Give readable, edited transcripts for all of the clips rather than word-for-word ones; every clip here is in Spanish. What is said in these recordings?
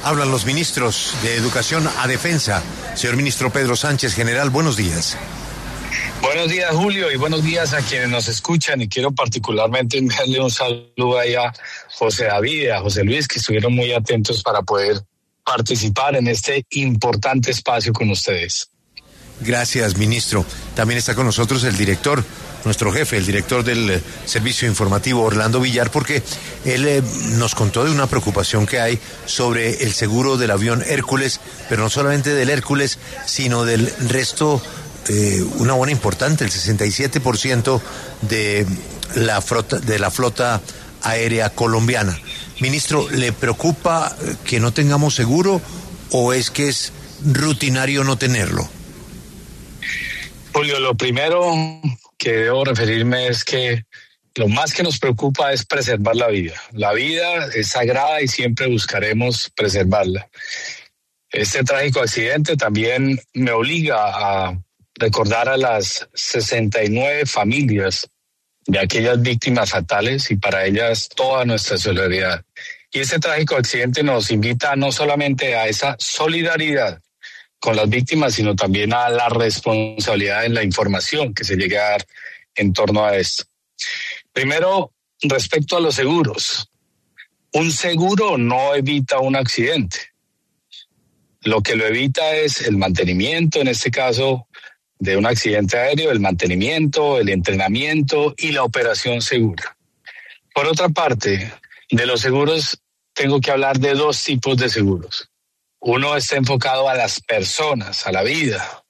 Hablan los ministros de Educación a Defensa. Señor ministro Pedro Sánchez, general, buenos días. Buenos días, Julio, y buenos días a quienes nos escuchan, y quiero particularmente enviarle un saludo ahí a José David y a José Luis, que estuvieron muy atentos para poder participar en este importante espacio con ustedes. Gracias, ministro. También está con nosotros el director, nuestro jefe, el director del Servicio Informativo, Orlando Villar, porque él nos contó de una preocupación que hay sobre el seguro del avión Hércules, pero no solamente del Hércules, sino del resto. Una buena importante, el 67% de la flota aérea colombiana. Ministro, ¿le preocupa que no tengamos seguro o es que es rutinario no tenerlo? Julio, lo primero que debo referirme es que lo más que nos preocupa es preservar la vida. La vida es sagrada y siempre buscaremos preservarla. Este trágico accidente también me obliga a recordar a las 69 familias de aquellas víctimas fatales y para ellas toda nuestra solidaridad. Y este trágico accidente nos invita no solamente a esa solidaridad con las víctimas, sino también a la responsabilidad en la información que se llegue a dar en torno a esto. Primero, respecto a los seguros. Un seguro no evita un accidente. Lo que lo evita es el mantenimiento, en este caso, de un accidente aéreo, el mantenimiento, el entrenamiento y la operación segura. Por otra parte, de los seguros tengo que hablar de dos tipos de seguros. Uno está enfocado a las personas, a la vida.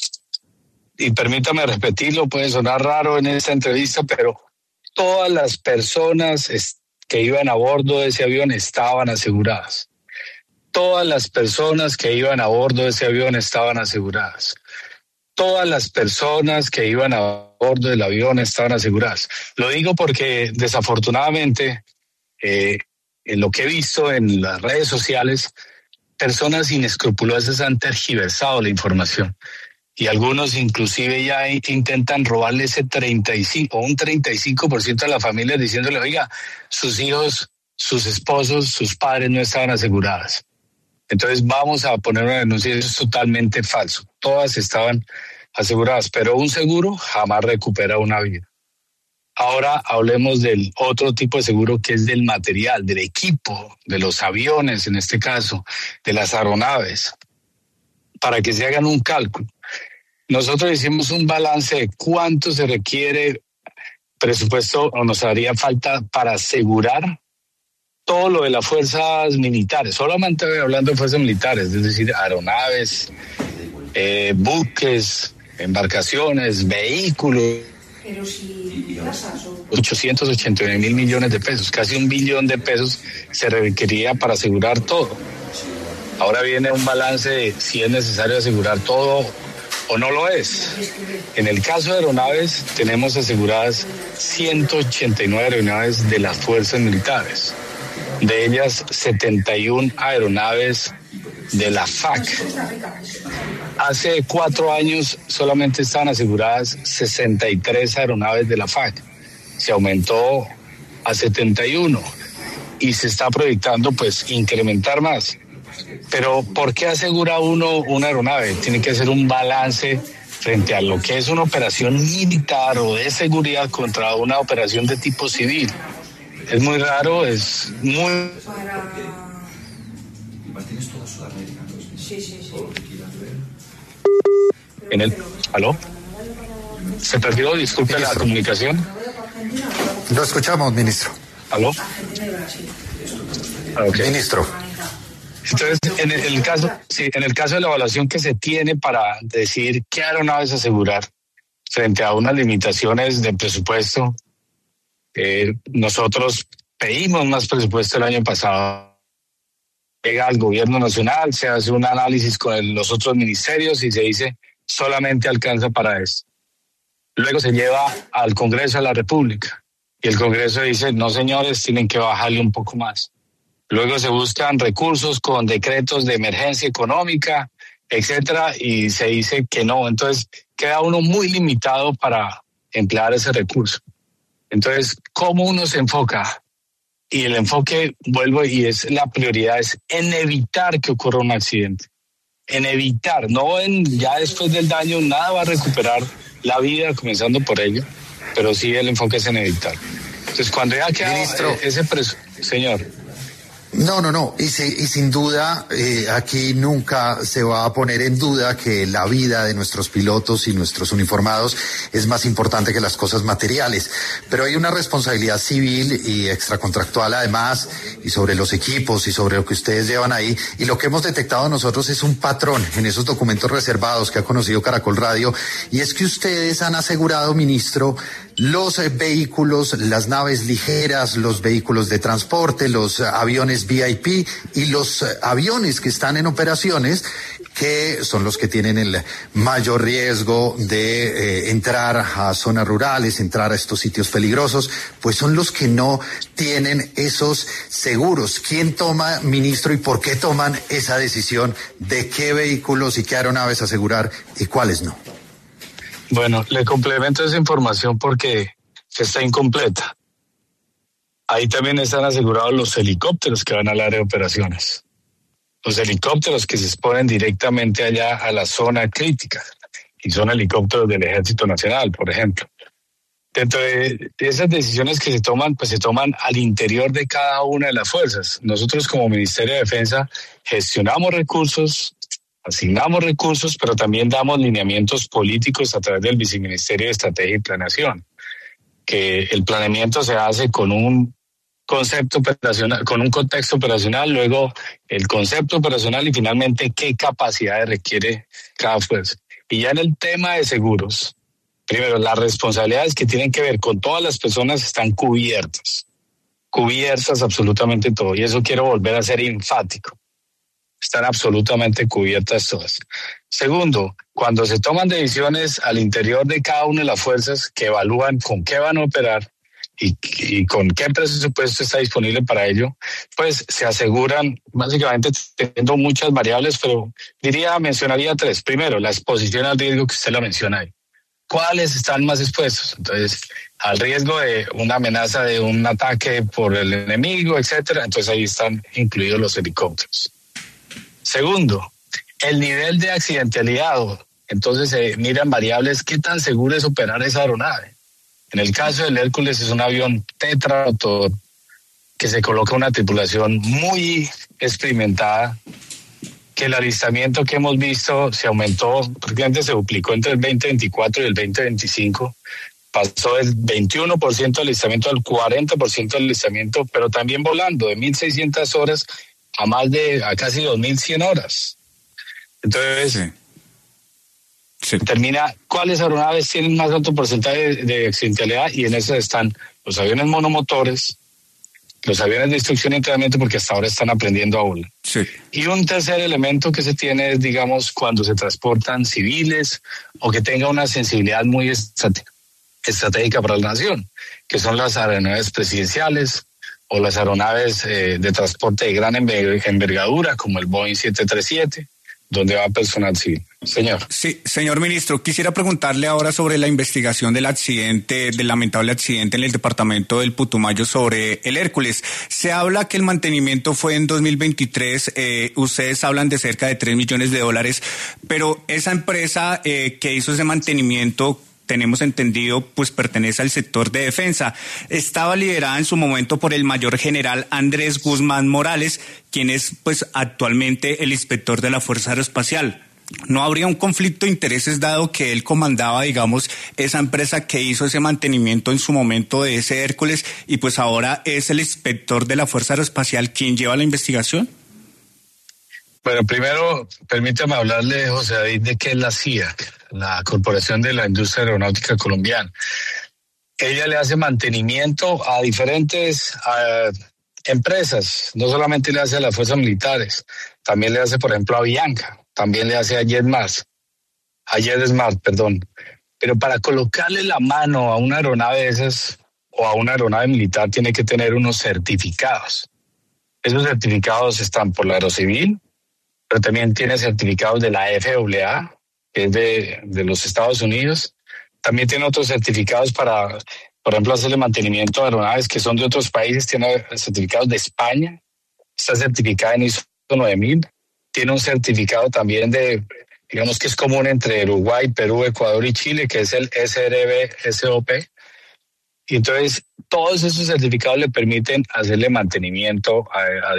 Y permítame repetirlo, puede sonar raro en esta entrevista, pero todas las personas que iban a bordo de ese avión estaban aseguradas. Todas las personas que iban a bordo de ese avión estaban aseguradas. Todas las personas que iban a bordo del avión estaban aseguradas. Lo digo porque desafortunadamente, en lo que he visto en las redes sociales, personas inescrupulosas han tergiversado la información. Y algunos inclusive ya intentan robarle ese 35 o un 35% a la familia diciéndole, oiga, sus hijos, sus esposos, sus padres no estaban aseguradas. Entonces vamos a poner una denuncia, eso es totalmente falso. Todas estaban aseguradas, pero un seguro jamás recupera una vida. Ahora hablemos del otro tipo de seguro que es del material, del equipo, de los aviones en este caso, de las aeronaves, para que se hagan un cálculo. Nosotros hicimos un balance de cuánto se requiere presupuesto o nos haría falta para asegurar todo lo de las fuerzas militares, solamente hablando de fuerzas militares, es decir, aeronaves, buques, embarcaciones, vehículos. Pero si casas o... 889 millones de pesos, casi 1 billón de pesos se requeriría para asegurar todo. Ahora viene un balance de si es necesario asegurar todo o no lo es. En el caso de aeronaves, tenemos aseguradas 189 aeronaves de las fuerzas militares. De ellas, 71 aeronaves de la FAC. Hace 4 años solamente estaban aseguradas 63 aeronaves de la FAC. Se aumentó a 71 y se está proyectando pues incrementar más. Pero ¿por qué asegura uno una aeronave? Tiene que hacer un balance frente a lo que es una operación militar o de seguridad contra una operación de tipo civil. Es muy raro, es muy... ¿Aló? ¿Se perdió? Disculpe la comunicación. Lo escuchamos, ministro. ¿Aló? Okay. Ministro. Entonces, en el caso de la evaluación que se tiene para decir qué aeronaves asegurar frente a unas limitaciones de presupuesto, nosotros pedimos más presupuesto el año pasado. Llega al gobierno nacional, se hace un análisis con los otros ministerios y se dice solamente alcanza para esto. Luego se lleva al Congreso de la República y el Congreso dice, no señores, tienen que bajarle un poco más. Luego se buscan recursos con decretos de emergencia económica, etcétera, y se dice que no. Entonces queda uno muy limitado para emplear ese recurso. Entonces, ¿cómo uno se enfoca Y el enfoque, vuelvo, y es la prioridad, es en evitar que ocurra un accidente. En evitar, no en ya después del daño, nada va a recuperar la vida, comenzando por ello, pero sí el enfoque es en evitar. Entonces, cuando ya queda ese señor. No. Y sin duda, aquí nunca se va a poner en duda que la vida de nuestros pilotos y nuestros uniformados es más importante que las cosas materiales. Pero hay una responsabilidad civil y extracontractual además, y sobre los equipos y sobre lo que ustedes llevan ahí. Y lo que hemos detectado nosotros es un patrón en esos documentos reservados que ha conocido Caracol Radio, y es que ustedes han asegurado, ministro, los vehículos, las naves ligeras, los vehículos de transporte, los aviones VIP y los aviones que están en operaciones, que son los que tienen el mayor riesgo de entrar a zonas rurales, entrar a estos sitios peligrosos, pues son los que no tienen esos seguros. ¿Quién toma, ministro, y por qué toman esa decisión de qué vehículos y qué aeronaves asegurar y cuáles no? Bueno, le complemento esa información porque está incompleta. Ahí también están asegurados los helicópteros que van al área de operaciones. Los helicópteros que se exponen directamente allá a la zona crítica. Y son helicópteros del Ejército Nacional, por ejemplo. Dentro de esas decisiones que se toman, pues se toman al interior de cada una de las fuerzas. Nosotros como Ministerio de Defensa gestionamos recursos, asignamos recursos, pero también damos lineamientos políticos a través del Viceministerio de Estrategia y Planeación, que el planeamiento se hace con un concepto operacional, con un contexto operacional, luego el concepto operacional y finalmente qué capacidades requiere cada fuerza. Y ya en el tema de seguros, primero, las responsabilidades que tienen que ver con todas las personas están cubiertas absolutamente todo, y eso quiero volver a ser enfático. Están absolutamente cubiertas todas. Segundo, cuando se toman decisiones al interior de cada una de las fuerzas que evalúan con qué van a operar y con qué presupuesto está disponible para ello, pues se aseguran básicamente teniendo muchas variables, pero mencionaría tres. Primero, la exposición al riesgo que usted lo menciona ahí. ¿Cuáles están más expuestos? Entonces, al riesgo de una amenaza de un ataque por el enemigo, etcétera. Entonces ahí están incluidos los helicópteros. Segundo, el nivel de accidentalidad. Entonces se miran variables, qué tan seguro es operar esa aeronave. En el caso del Hércules es un avión tetrarotor que se coloca una tripulación muy experimentada, que el alistamiento que hemos visto se aumentó, prácticamente se duplicó entre el 2024 y el 2025. Pasó del 21% de alistamiento al 40% de alistamiento, pero también volando de 1.600 horas a casi 2.100 horas. Entonces, sí. Determina cuáles aeronaves tienen más alto porcentaje de accidentalidad, y en eso están los aviones monomotores, los aviones de instrucción y entrenamiento, porque hasta ahora están aprendiendo a volar. Sí. Y un tercer elemento que se tiene es, digamos, cuando se transportan civiles o que tenga una sensibilidad muy estratégica para la nación, que son las aeronaves presidenciales o las aeronaves de transporte de gran envergadura, como el Boeing 737, donde va personal civil. Señor. Sí, señor ministro, quisiera preguntarle ahora sobre la investigación del lamentable accidente en el departamento del Putumayo sobre el Hércules. Se habla que el mantenimiento fue en 2023, ustedes hablan de cerca de $3 millones, pero esa empresa que hizo ese mantenimiento, tenemos entendido, pues pertenece al sector de defensa. Estaba liderada en su momento por el mayor general Andrés Guzmán Morales, quien es pues actualmente el inspector de la Fuerza Aeroespacial. ¿No habría un conflicto de intereses dado que él comandaba, digamos, esa empresa que hizo ese mantenimiento en su momento de ese Hércules y pues ahora es el inspector de la Fuerza Aeroespacial quien lleva la investigación? Bueno, primero, permítame hablarle, José David, de qué es la CIA, la Corporación de la Industria Aeronáutica Colombiana. Ella le hace mantenimiento a diferentes empresas, no solamente le hace a las fuerzas militares, también le hace, por ejemplo, a Avianca, también le hace a JetSmart, Pero para colocarle la mano a una aeronave de esas o a una aeronave militar tiene que tener unos certificados. Esos certificados están por la Aerocivil, pero también tiene certificados de la FAA, que es de los Estados Unidos. También tiene otros certificados para por ejemplo, hacerle mantenimiento a aeronaves que son de otros países, tiene certificados de España, está certificada en ISO 9000, tiene un certificado también digamos que es común entre Uruguay, Perú, Ecuador y Chile, que es el SRB-SOP. Y entonces, todos esos certificados le permiten hacerle mantenimiento a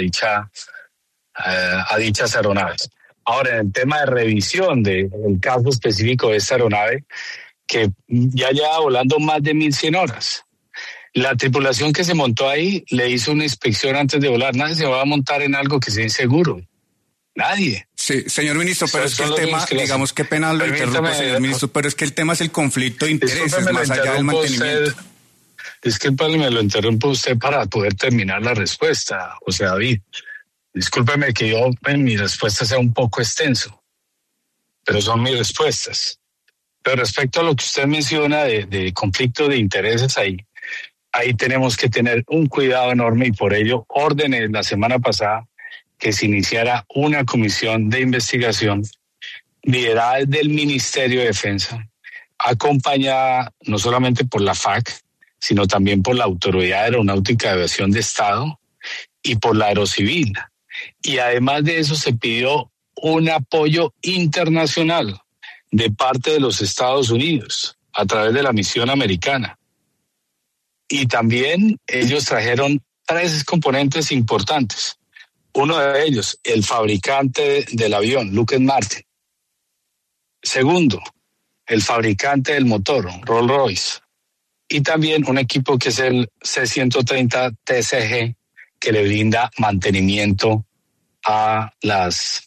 dichas aeronaves. Ahora, en el tema de revisión del caso específico de esta aeronave, que ya lleva volando más de 1.100 horas. La tripulación que se montó ahí le hizo una inspección antes de volar. Nadie se va a montar en algo que sea inseguro. Nadie. Sí, señor ministro, pero es que el tema, digamos, qué pena lo interrumpo, señor ministro, pero es que el tema es el conflicto de intereses más allá del mantenimiento. Discúlpeme, lo interrumpo usted para poder terminar la respuesta, José David. Discúlpeme que yo en mi respuesta sea un poco extenso, pero son mis respuestas. Pero respecto a lo que usted menciona de conflicto de intereses, ahí tenemos que tener un cuidado enorme y por ello ordené la semana pasada que se iniciara una comisión de investigación liderada desde el Ministerio de Defensa, acompañada no solamente por la FAC, sino también por la Autoridad Aeronáutica de Aviación de Estado y por la Aerocivil. Y además de eso se pidió un apoyo internacional de parte de los Estados Unidos a través de la misión americana. Y también ellos trajeron 3 componentes importantes. Uno de ellos, el fabricante del avión, Lockheed Martin. Segundo, el fabricante del motor, Rolls-Royce. Y también un equipo que es el C-130 TCG, que le brinda mantenimiento a las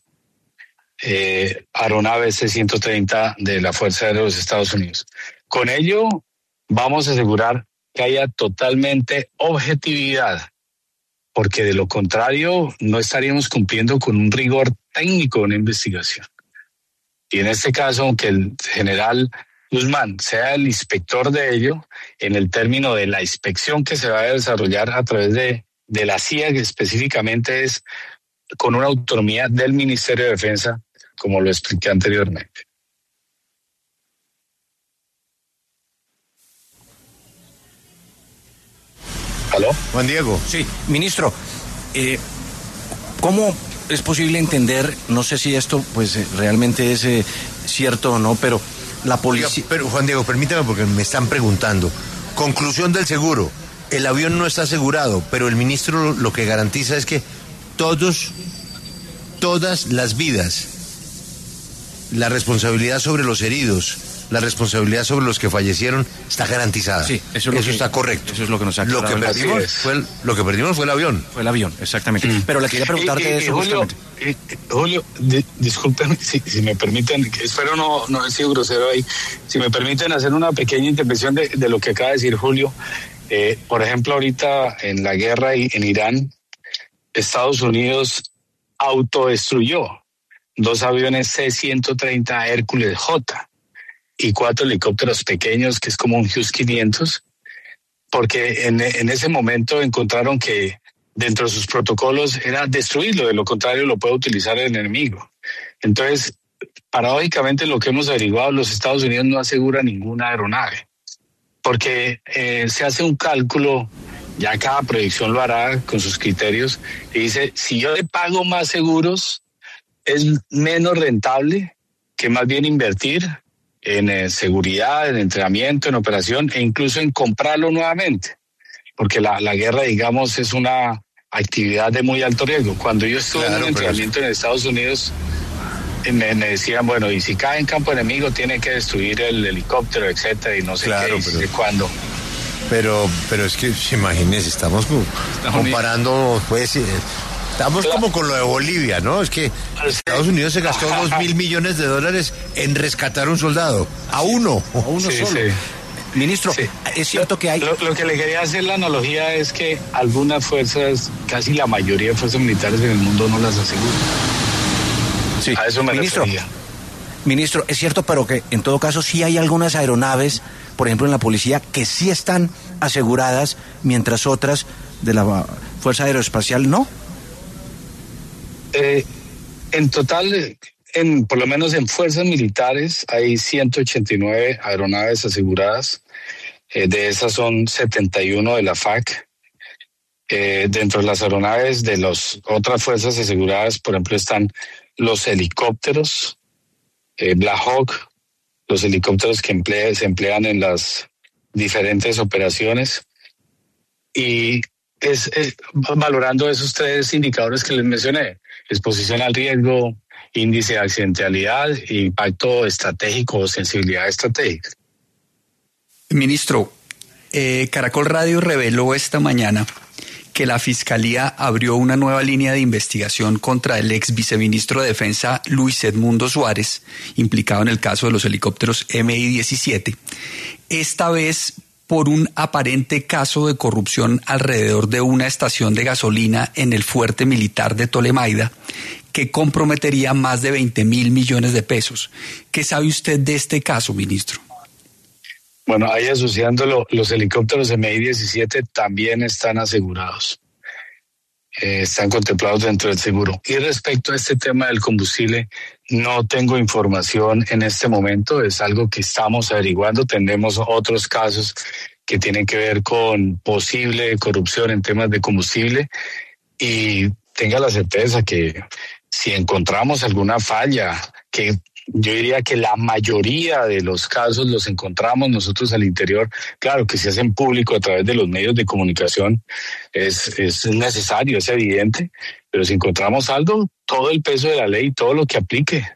aeronaves C-130 de la Fuerza Aérea de los Estados Unidos. Con ello, vamos a asegurar que haya totalmente objetividad, porque de lo contrario no estaríamos cumpliendo con un rigor técnico de una investigación. Y en este caso, aunque el general Guzmán sea el inspector de ello, en el término de la inspección que se va a desarrollar a través de la CIA, que específicamente es con una autonomía del Ministerio de Defensa, como lo expliqué anteriormente. ¿Aló? Juan Diego. Sí, ministro, ¿cómo es posible entender, no sé si esto pues realmente es cierto o no, pero la policía... Oiga, pero Juan Diego, permítame porque me están preguntando. Conclusión del seguro, el avión no está asegurado, pero el ministro lo que garantiza es que todas las vidas, la responsabilidad sobre los heridos, la responsabilidad sobre los que fallecieron está garantizada. Sí, eso está correcto. Eso es lo que nos ha aclarado. Lo que perdimos fue el avión. Fue el avión, exactamente. Pero le quería preguntar de eso justamente. Julio, disculpen si me permiten, espero no he sido grosero ahí, si me permiten hacer una pequeña intervención de lo que acaba de decir Julio. Por ejemplo, ahorita en la guerra en Irán, Estados Unidos autodestruyó 2 aviones C-130 Hércules J y 4 helicópteros pequeños, que es como un Hughes 500, porque en ese momento encontraron que dentro de sus protocolos era destruirlo, de lo contrario lo puede utilizar el enemigo. Entonces, paradójicamente lo que hemos averiguado, los Estados Unidos no asegura ninguna aeronave, porque se hace un cálculo, ya cada proyección lo hará con sus criterios, y dice, si yo le pago más seguros, es menos rentable que más bien invertir en seguridad, en entrenamiento, en operación e incluso en comprarlo nuevamente, porque la guerra, digamos, es una actividad de muy alto riesgo. Cuando yo estuve en un entrenamiento en Estados Unidos, me decían, bueno, y si cae en campo enemigo tiene que destruir el helicóptero, etcétera, y no sé qué, y sé cuándo. Pero es que, imagínense, estamos comparando, pues... Estamos como con lo de Bolivia, ¿no? Es que Estados Unidos se gastó $2.000 millones en rescatar un soldado. A uno solo. Sí. Ministro, sí. Es cierto que hay... Lo que le quería hacer la analogía es que algunas fuerzas, casi la mayoría de fuerzas militares en el mundo no las aseguran. Sí. A eso me refería. Ministro, es cierto, pero que en todo caso sí hay algunas aeronaves, por ejemplo en la policía, que sí están aseguradas, mientras otras de la Fuerza Aeroespacial no. En total, por lo menos en fuerzas militares, hay 189 aeronaves aseguradas. De esas son 71 de la FAC. Dentro de las aeronaves de las otras fuerzas aseguradas, por ejemplo, están los helicópteros, Black Hawk, los helicópteros que se emplean en las diferentes operaciones. Y es valorando esos tres indicadores que les mencioné: exposición al riesgo, índice de accidentalidad, impacto estratégico o sensibilidad estratégica. Ministro, Caracol Radio reveló esta mañana que la Fiscalía abrió una nueva línea de investigación contra el ex viceministro de Defensa Luis Edmundo Suárez, implicado en el caso de los helicópteros Mi-17, esta vez por un aparente caso de corrupción alrededor de una estación de gasolina en el fuerte militar de Tolemaida, que comprometería más de 20.000 millones de pesos. ¿Qué sabe usted de este caso, ministro? Bueno, ahí asociándolo, los helicópteros Mi-17 también están asegurados. Están contemplados dentro del seguro. Y respecto a este tema del combustible, no tengo información en este momento. Es algo que estamos averiguando. Tenemos otros casos que tienen que ver con posible corrupción en temas de combustible. Y tenga la certeza que si encontramos alguna falla, que yo diría que la mayoría de los casos los encontramos nosotros al interior, claro que se hacen público a través de los medios de comunicación, es necesario, es evidente, pero si encontramos algo, todo el peso de la ley, todo lo que aplique.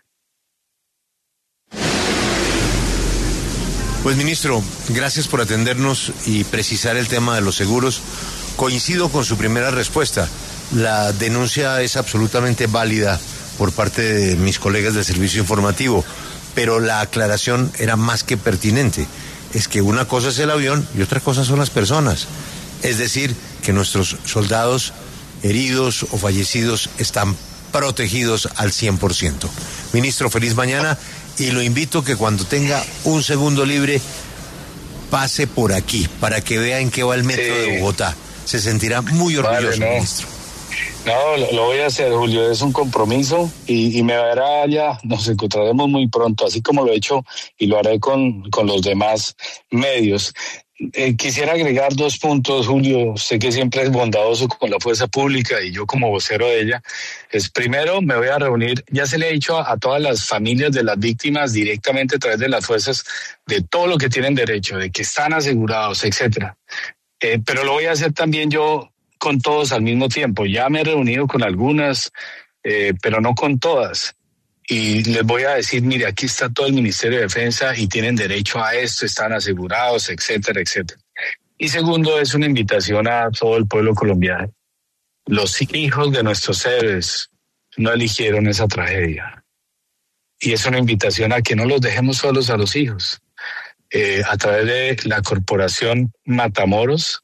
Pues ministro, gracias por atendernos y precisar el tema de los seguros. Coincido con su primera respuesta. La denuncia es absolutamente válida por parte de mis colegas del servicio informativo, pero la aclaración era más que pertinente. Es que una cosa es el avión y otra cosa son las personas. Es decir, que nuestros soldados heridos o fallecidos están protegidos al 100%. Ministro, feliz mañana y lo invito que cuando tenga un segundo libre pase por aquí para que vea en qué va el metro de Bogotá. Se sentirá muy orgulloso, ministro. No, lo voy a hacer, Julio, es un compromiso y me verá ya, nos encontraremos muy pronto, así como lo he hecho y lo haré con los demás medios. Quisiera agregar 2 puntos, Julio. Sé que siempre es bondadoso con la fuerza pública y yo como vocero de ella. Primero me voy a reunir, ya se le ha dicho a todas las familias de las víctimas directamente a través de las fuerzas de todo lo que tienen derecho, de que están asegurados, etcétera. Pero lo voy a hacer también yo con todos al mismo tiempo. Ya me he reunido con algunas, pero no con todas. Y les voy a decir, mire, aquí está todo el Ministerio de Defensa y tienen derecho a esto, están asegurados, etcétera, etcétera. Y segundo, es una invitación a todo el pueblo colombiano. Los hijos de nuestros héroes no eligieron esa tragedia. Y es una invitación a que no los dejemos solos a los hijos. A través de la corporación Matamoros.org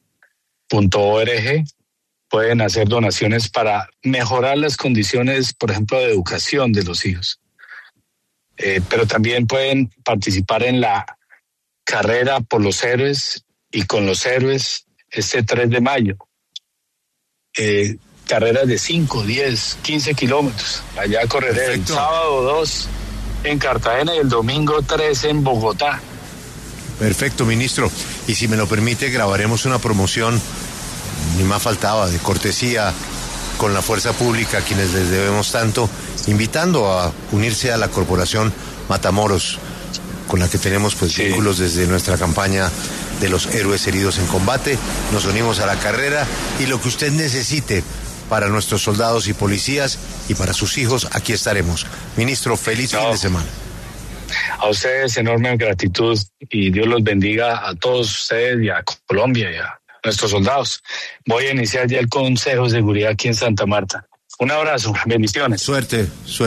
pueden hacer donaciones para mejorar las condiciones, por ejemplo, de educación de los hijos. Pero también pueden participar en la carrera por los héroes y con los héroes este 3 de mayo. Carreras de 5, 10, 15 kilómetros. Allá correré. Perfecto. El sábado 2 en Cartagena y el domingo 3 en Bogotá. Perfecto, ministro. Y si me lo permite, grabaremos una promoción, ni más faltaba, de cortesía con la fuerza pública, a quienes les debemos tanto, invitando a unirse a la corporación Matamoros, con la que tenemos vínculos desde nuestra campaña de los héroes heridos en combate. Nos unimos a la carrera y lo que usted necesite para nuestros soldados y policías y para sus hijos, aquí estaremos. Ministro, feliz fin de semana. A ustedes enorme gratitud y Dios los bendiga a todos ustedes y a Colombia y a nuestros soldados. Voy a iniciar ya el Consejo de Seguridad aquí en Santa Marta. Un abrazo, bendiciones. Suerte.